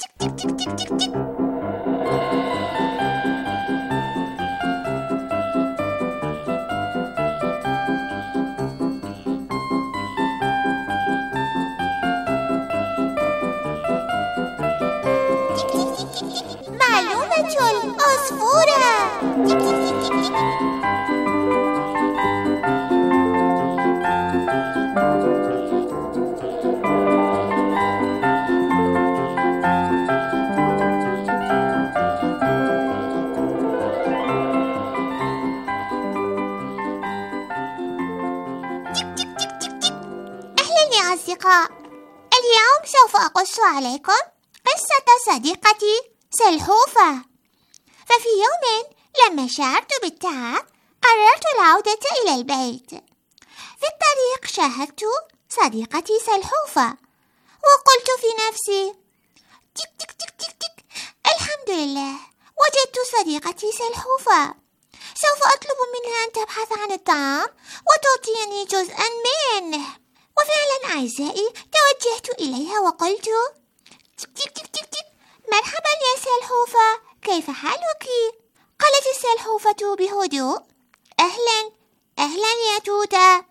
معلومة العصفورة. أهلا يا أصدقاء، اليوم سوف أقص عليكم قصة صديقتي سلحوفة. ففي يوم لما شعرت بالتعب قررت العودة إلى البيت. في الطريق شاهدت صديقتي سلحوفة وقلت في نفسي تك تك تك تك تك الحمد لله وجدت صديقتي سلحوفة. سوف أطلب منها أن تبحث عن الطعام وتعطيني جزءا منه. وفعلا أعزائي توجهت إليها وقلت تك تك تك تك تك مرحبا يا سلحوفة، كيف حالك؟ قالت السلحوفة بهدوء أهلا أهلا يا توتة،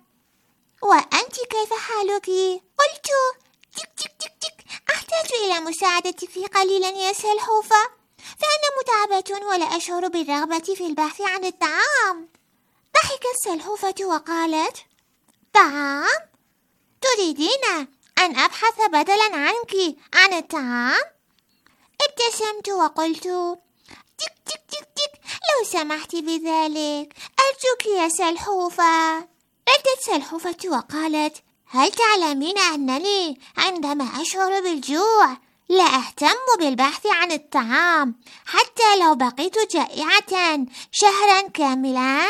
وأنت كيف حالك؟ قلت تك تك تك تك أحتاج إلى مساعدتك قليلا يا سلحوفة، فأنا متعبة ولا أشعر بالرغبة في البحث عن الطعام. ضحكت السلحوفة وقالت طعام؟ تريدين أن أبحث بدلا عنك عن الطعام؟ ابتسمت وقلت تك تك تك تك لو سمحت بذلك أرجوك يا سلحوفة. ردت سلحوفة وقالت هل تعلمين أنني عندما أشعر بالجوع لا أهتم بالبحث عن الطعام حتى لو بقيت جائعة شهرا كاملا؟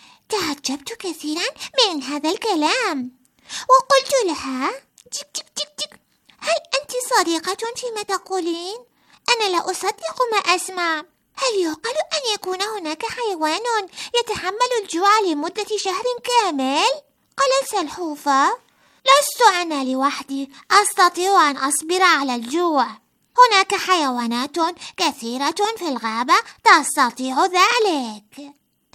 تعجبت كثيرا من هذا الكلام وقلت لها تك تك تك تك هل أنت صادقة فيما تقولين؟ أنا لا أصدق ما أسمع. هل يعقل أن يكون هناك حيوان يتحمل الجوع لمدة شهر كامل؟ قالت سلحوفة لست أنا لوحدي أستطيع أن أصبر على الجوع، هناك حيوانات كثيرة في الغابة تستطيع ذلك.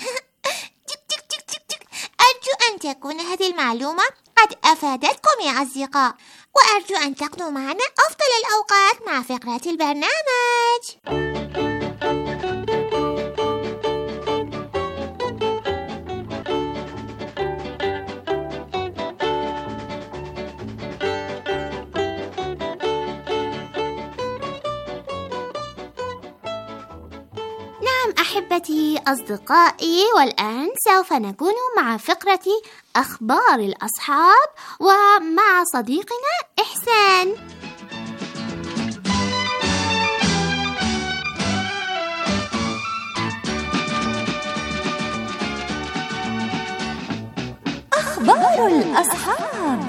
تك تك تك تك تك أرجو أن تكون هذه المعلومة قد أفادتكم يا أصدقاء، وأرجو أن تقضوا معنا أفضل الأوقات مع فقرات البرنامج. أحبتي أصدقائي، والآن سوف نكون مع فقرة أخبار الأصحاب ومع صديقنا إحسان. أخبار الأصحاب.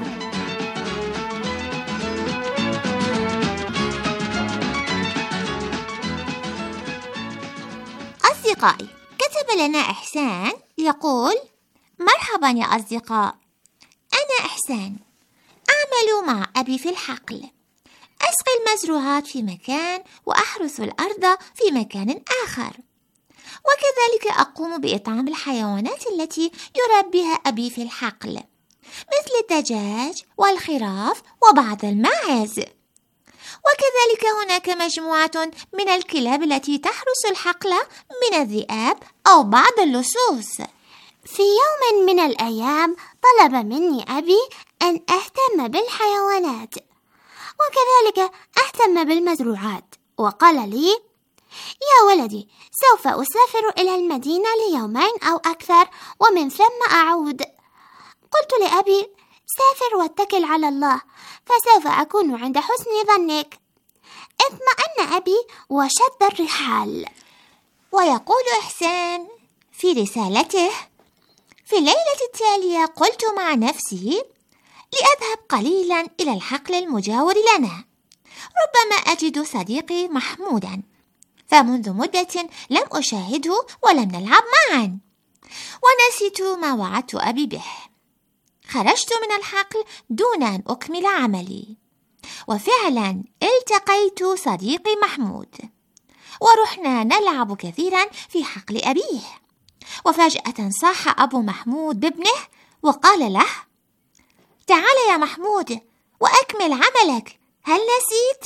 أصدقائي، كتب لنا إحسان يقول مرحبا يا أصدقاء، أنا إحسان أعمل مع أبي في الحقل، أسقي المزروعات في مكان وأحرث الأرض في مكان آخر، وكذلك أقوم بإطعام الحيوانات التي يربيها أبي في الحقل مثل الدجاج والخراف وبعض الماعز، وكذلك هناك مجموعة من الكلاب التي تحرس الحقل من الذئاب أو بعض اللصوص. في يوم من الأيام طلب مني أبي أن أهتم بالحيوانات وكذلك أهتم بالمزروعات، وقال لي يا ولدي سوف أسافر إلى المدينة ليومين أو أكثر ومن ثم أعود. قلت لأبي سافر واتكل على الله فسوف أكون عند حسن ظنك. اطمأن أبي وشد الرحال. ويقول إحسان في رسالته في الليلة التالية قلت مع نفسي لأذهب قليلا إلى الحقل المجاور لنا، ربما أجد صديقي محمودا، فمنذ مدة لم أشاهده ولم نلعب معا، ونسيت ما وعدت أبي به. خرجت من الحقل دون أن أكمل عملي، وفعلا التقيت صديقي محمود، ورحنا نلعب كثيرا في حقل أبيه. وفجأة صاح أبو محمود بابنه وقال له: تعال يا محمود وأكمل عملك، هل نسيت؟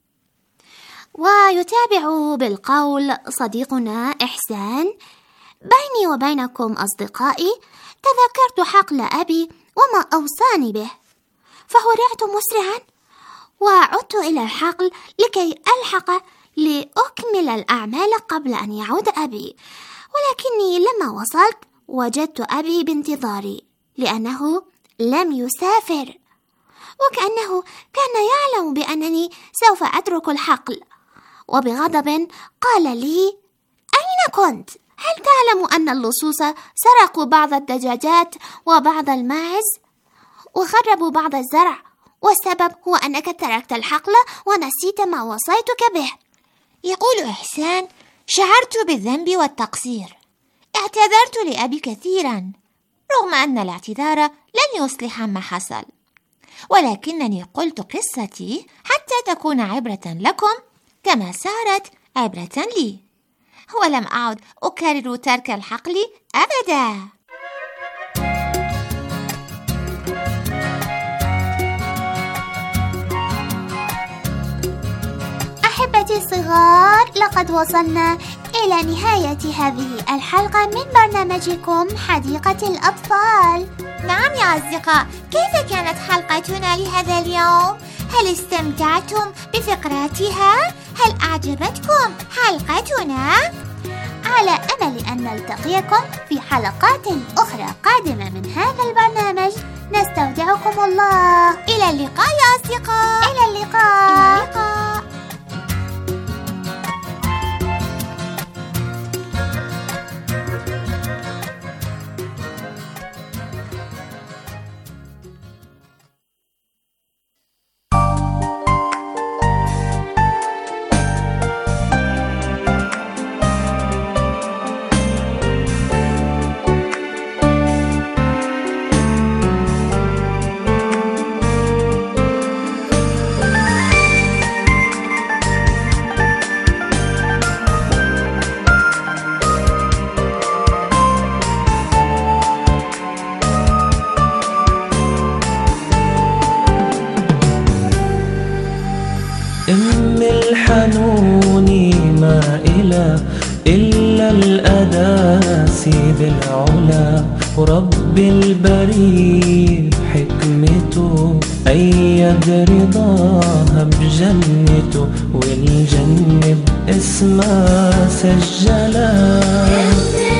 ويتابع بالقول صديقنا إحسان: بيني وبينكم أصدقائي، تذكرت حقل أبي وما أوصاني به، فهرعت مسرعا وعدت إلى الحقل لكي ألحق لأكمل الأعمال قبل أن يعود أبي، ولكني لما وصلت وجدت أبي بانتظاري لأنه لم يسافر، وكأنه كان يعلم بأنني سوف أترك الحقل، وبغضب قال لي: أين كنت؟ هل تعلم أن اللصوص سرقوا بعض الدجاجات وبعض الماعز وخربوا بعض الزرع، والسبب هو أنك تركت الحقل ونسيت ما وصيتك به؟ يقول إحسان: شعرت بالذنب والتقصير، اعتذرت لأبي كثيرا، رغم أن الاعتذار لن يصلح ما حصل، ولكنني قلت قصتي حتى تكون عبرة لكم كما صارت عبرة لي، ولم أعد أكرر ترك الحقل أبدا. أحبتي الصغار، لقد وصلنا إلى نهاية هذه الحلقة من برنامجكم حديقة الأطفال. نعم يا أصدقاء، كيف كانت حلقتنا لهذا اليوم؟ هل استمتعتم بفقراتها؟ هل أعجبتكم حلقتنا؟ على أمل أن نلتقيكم في حلقات أخرى قادمة من هذا البرنامج. نستودعكم الله. إلى اللقاء يا أصدقاء. إلى اللقاء. إلى اللقاء. أم الحنون ما إله إلا الأداسي بالعلا، ورب البريء حكمته أيد رضاها بجنته، والجنة باسمها سجلها.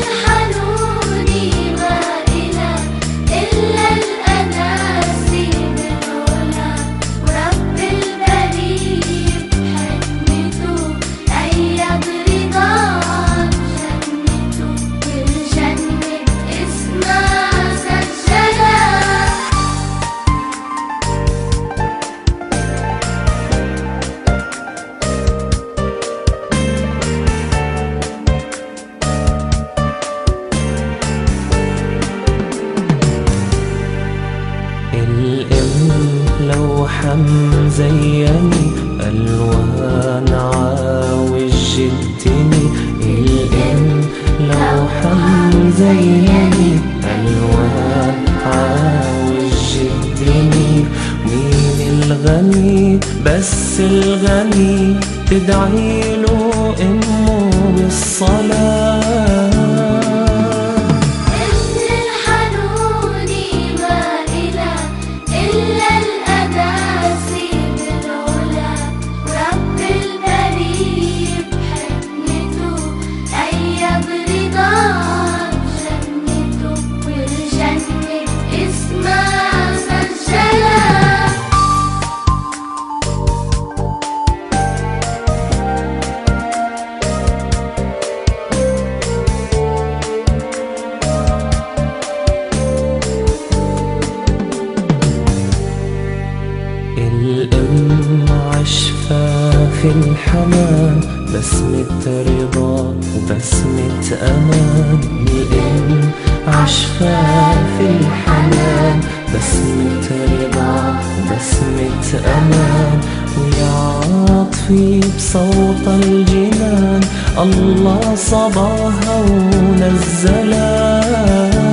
مزيني ألوان عاوج الدني، الإن لوحة مزيني ألوان عاوج الدني. مين الغني بس الغني تدعي له أمه بالصلاة. الأم عشفة في الحنان، بسمة رضا وبسمة أمان. الأم عشفة في الحنان، بسمة رضا وبسمة أمان. ويا عاطفي بصوت الجنان، الله صباها ونزلها.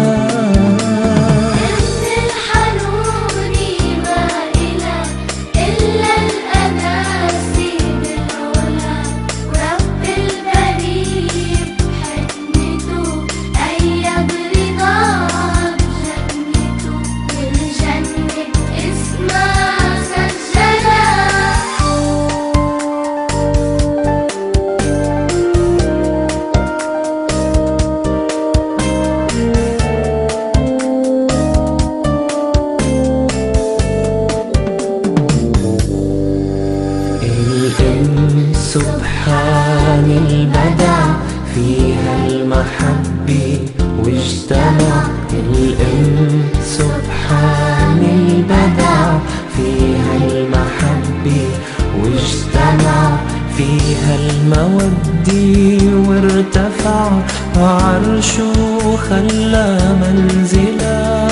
سبحان البدع فيها المحبة واجتمع. الأم سبحان البدع فيها المحبة واجتمع. فيها المودة وارتفع، عرشه خلى منزلا.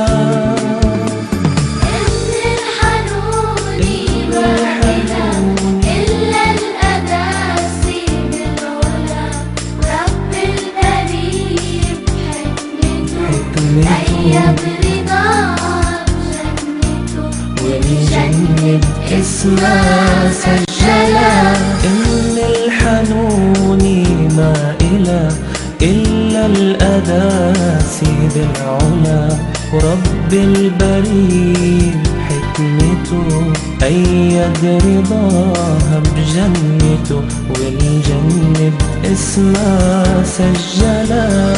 والجنة اسمها سجلة. إن الحنون ما إله إلا الأداة سيد العلا. ورب البريد حكمته أيد رضاها بجنته. والجنة اسمها سجلة،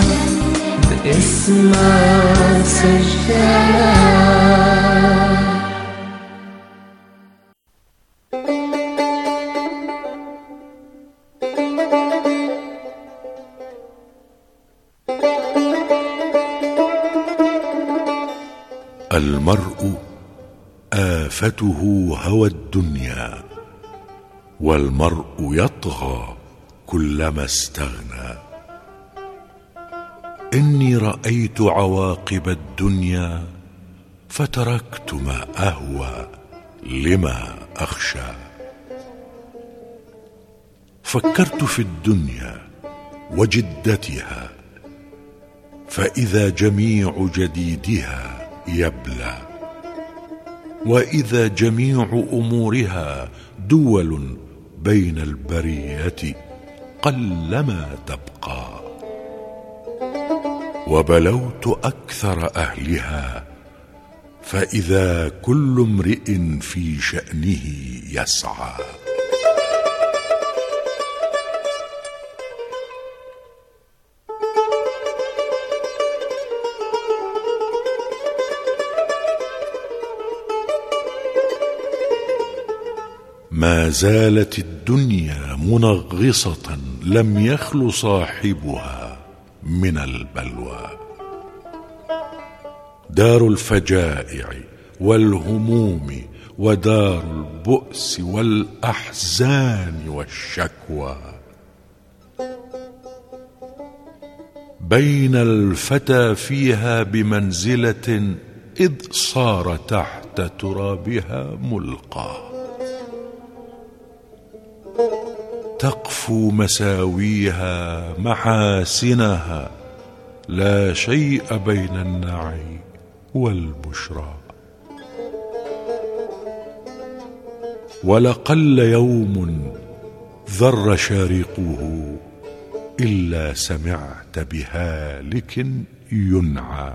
باسمها سجلة. المرء آفته هوى الدنيا، والمرء يطغى كلما استغنى. إني رأيت عواقب الدنيا، فتركت ما أهوى لما أخشى. فكرت في الدنيا وجدتها، فإذا جميع جديدها يبلى. وإذا جميع أمورها دول بين البرية قلما تبقى. وبلوت أكثر أهلها، فإذا كل امرئ في شأنه يسعى. ما زالت الدنيا منغصة، لم يخل صاحبها من البلوى. دار الفجائع والهموم، ودار البؤس والأحزان والشكوى. بين الفتى فيها بمنزلة، إذ صار تحت ترابها ملقى. تقفو مساويها محاسنها، لا شيء بين النعي والبشرى. ولقل يوم ذر شارقه، إلا سمعت بهالك ينعى.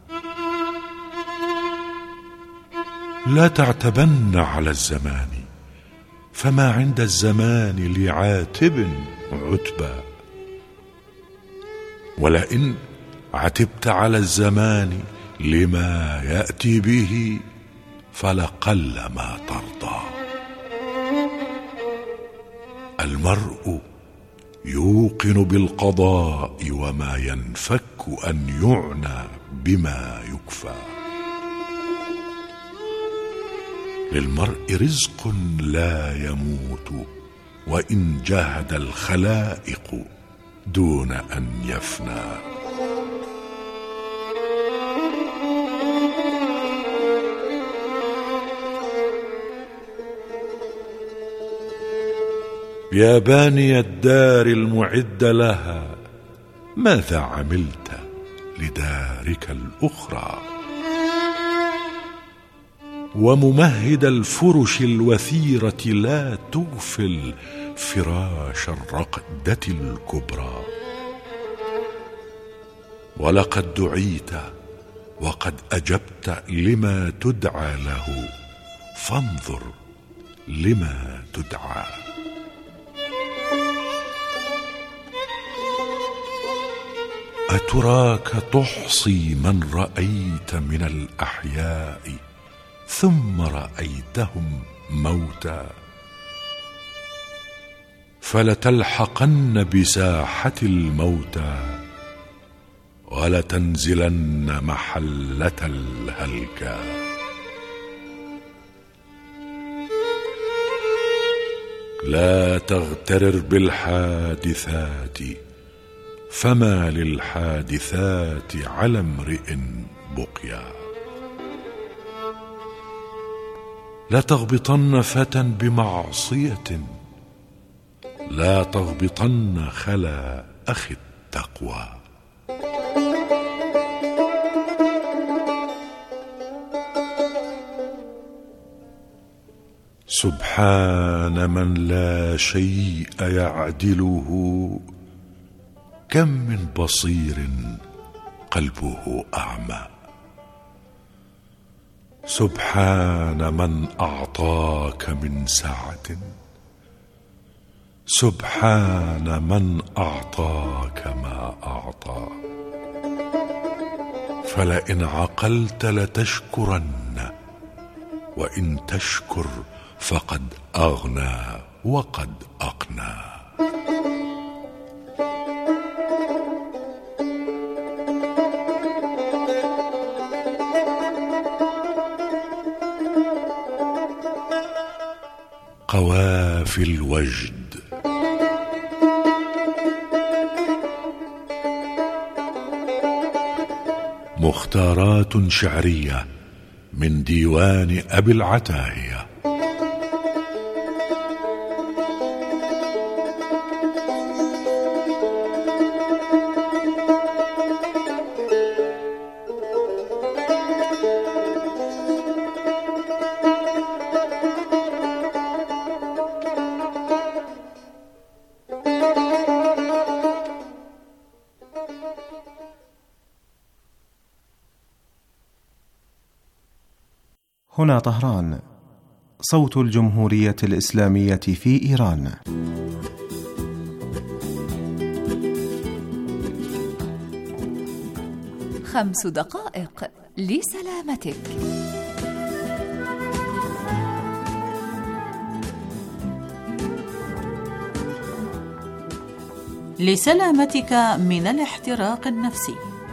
لا تعتبن على الزمان، فما عند الزمان لعاتب عتبى. ولئن عتبت على الزمان لما يأتي به، فلقل ما ترضى. المرء يوقن بالقضاء، وما ينفك أن يعنى بما يكفى. للمرء رزق لا يموت وإن جاهد الخلائق دون أن يفنى. يا باني الدار المعد لها، ماذا عملت لدارك الأخرى؟ وممهد الفرش الوثيرة لا تغفل فراش الرقدة الكبرى. ولقد دعيت وقد أجبت لما تدعى له، فانظر لما تدعى. أتراك تحصي من رأيت من الأحياء ثم رأيتهم موتى؟ فلتلحقن بساحة الموتى ولتنزلن محلة الهلكى. لا تغترر بالحادثات، فما للحادثات على امرئ بقيا. لا تغبطن فتى بمعصية، لا تغبطن خلا أخي التقوى. سبحان من لا شيء يعدله، كم من بصير قلبه أعمى. سبحان من أعطاك من سعة، سبحان من أعطاك ما أعطى. فلئن عقلت لتشكرن، وإن تشكر فقد أغنى وقد أقنى. قوافي الوجد. مختارات شعرية من ديوان أبي العتاهية. هنا طهران، صوت الجمهورية الإسلامية في إيران. خمس دقائق لسلامتك. لسلامتك من الاحتراق النفسي.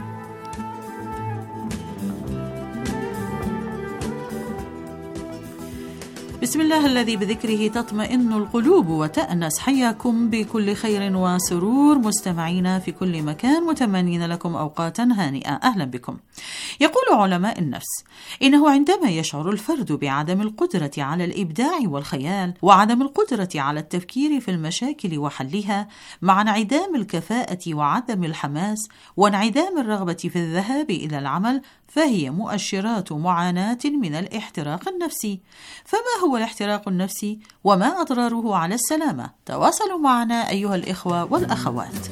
بسم الله الذي بذكره تطمئن القلوب وتأنس. حياكم بكل خير وسرور مستمعين في كل مكان، متمنين لكم أوقاتا هانئة. أهلا بكم. يقول علماء النفس إنه عندما يشعر الفرد بعدم القدرة على الإبداع والخيال، وعدم القدرة على التفكير في المشاكل وحلها، مع انعدام الكفاءة وعدم الحماس وانعدام الرغبة في الذهاب إلى العمل، فهي مؤشرات معاناة من الاحتراق النفسي. فما هو الاحتراق النفسي وما أضراره على السلامة؟ تواصلوا معنا أيها الإخوة والأخوات.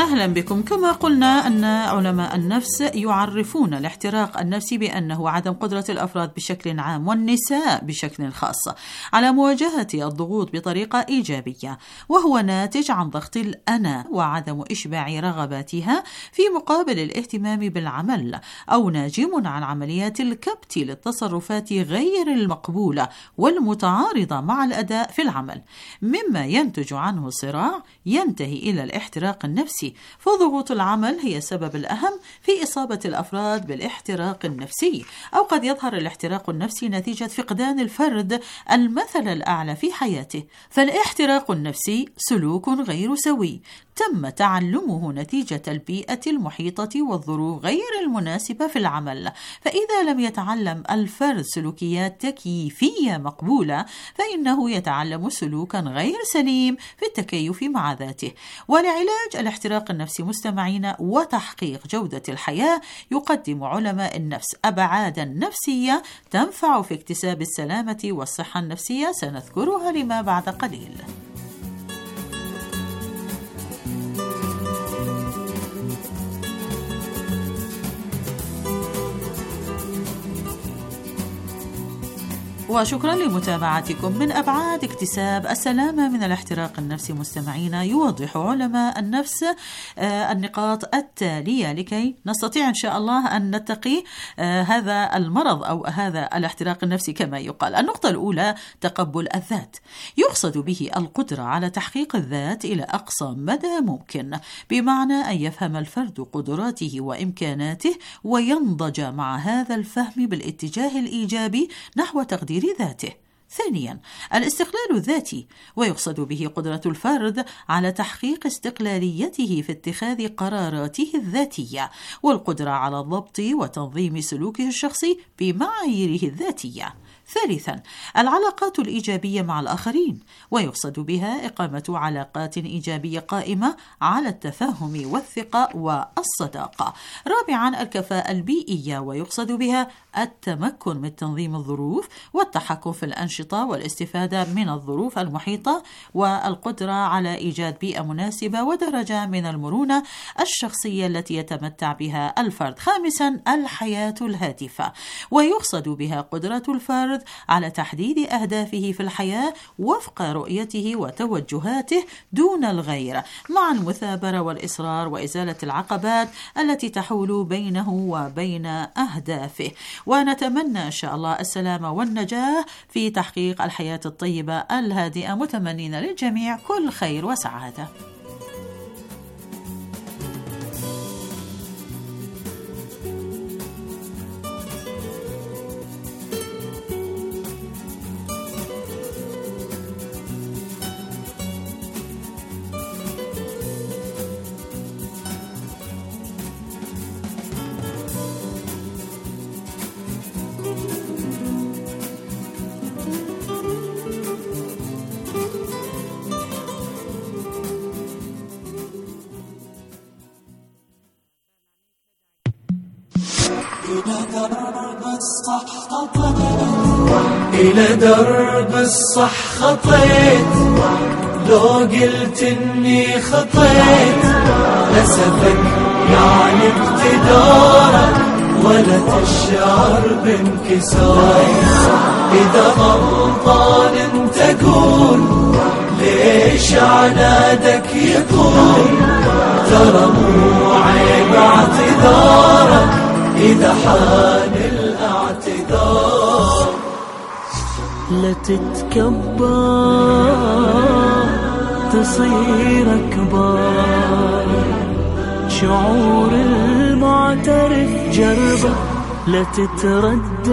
أهلا بكم. كما قلنا أن علماء النفس يعرفون الاحتراق النفسي بأنه عدم قدرة الأفراد بشكل عام والنساء بشكل خاص على مواجهة الضغوط بطريقة إيجابية، وهو ناتج عن ضغط الأنا وعدم إشباع رغباتها في مقابل الاهتمام بالعمل، أو ناجم عن عمليات الكبت للتصرفات غير المقبولة والمتعارضة مع الأداء في العمل، مما ينتج عنه صراع ينتهي إلى الاحتراق النفسي. فضغوط العمل هي السبب الأهم في إصابة الأفراد بالاحتراق النفسي، أو قد يظهر الاحتراق النفسي نتيجة فقدان الفرد المثل الأعلى في حياته. فالاحتراق النفسي سلوك غير سوي تم تعلمه نتيجة البيئة المحيطة والظروف غير المناسبة في العمل، فإذا لم يتعلم الفرد سلوكيات تكييفية مقبولة فإنه يتعلم سلوكا غير سليم في التكيف مع ذاته. ولعلاج الاحتراق النفسي مستمعين وتحقيق جودة الحياة، يقدم علماء النفس أبعادا نفسية تنفع في اكتساب السلامة والصحة النفسية، سنذكرها لما بعد قليل. وشكرا لمتابعتكم. من أبعاد اكتساب السلامة من الاحتراق النفسي مستمعين، يوضح علماء النفس آه النقاط التالية لكي نستطيع إن شاء الله أن نتقي آه هذا المرض أو هذا الاحتراق النفسي كما يقال. النقطة الأولى تقبل الذات، يقصد به القدرة على تحقيق الذات إلى أقصى مدى ممكن، بمعنى أن يفهم الفرد قدراته وإمكاناته وينضج مع هذا الفهم بالاتجاه الإيجابي نحو تقدير ذاته. ثانيا الاستقلال الذاتي، ويقصد به قدرة الفرد على تحقيق استقلاليته في اتخاذ قراراته الذاتية، والقدرة على ضبط وتنظيم سلوكه الشخصي بمعاييره الذاتية. ثالثا العلاقات الإيجابية مع الآخرين، ويقصد بها إقامة علاقات إيجابية قائمة على التفاهم والثقة والصداقة. رابعا الكفاءة البيئية، ويقصد بها التمكن من تنظيم الظروف والتحكم في الأنشطة والاستفادة من الظروف المحيطة، والقدرة على إيجاد بيئة مناسبة ودرجة من المرونة الشخصية التي يتمتع بها الفرد. خامسا الحياة الهادفة، ويقصد بها قدرة الفرد على تحديد أهدافه في الحياة وفق رؤيته وتوجهاته دون الغير، مع المثابرة والإصرار وإزالة العقبات التي تحول بينه وبين أهدافه. ونتمنى إن شاء الله السلامة والنجاح في تحقيق الحياة الطيبة الهادئة، متمنين للجميع كل خير وسعادة. إلى درب الصح خطيت، لو قلت إني خطيت لسفك يعني اقتدارك ولا تشعر بانكسار. إذا غلطان انت قول ليش عنادك يطول، ترى مو عيب اعتذارك إذا حان الاعتذار. لا تتكبر تصير أكبر، شعور المعترف جربه لا تتردد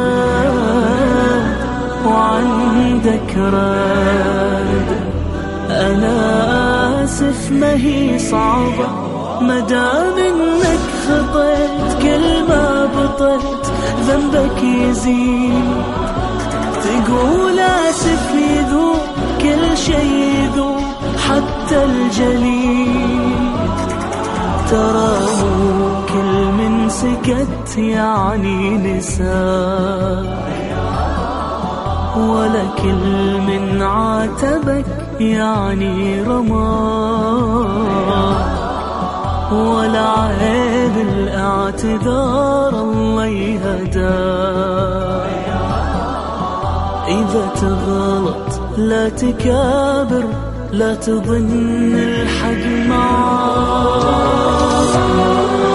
وعندك رد. أنا آسف ما هي صعبة مدام إنك خطيت، كل ما بطلت ذنبك يزيد. تقول آسف يذوب كل شي يذوب حتى الجليد. ترى مو كل من سكت يعني نسى، ولا كل من عاتبك يعني رمى. ولا عيب الاعتذار الله يهداك. إذا تغلط لا تكابر، لا تظن الحق معاك.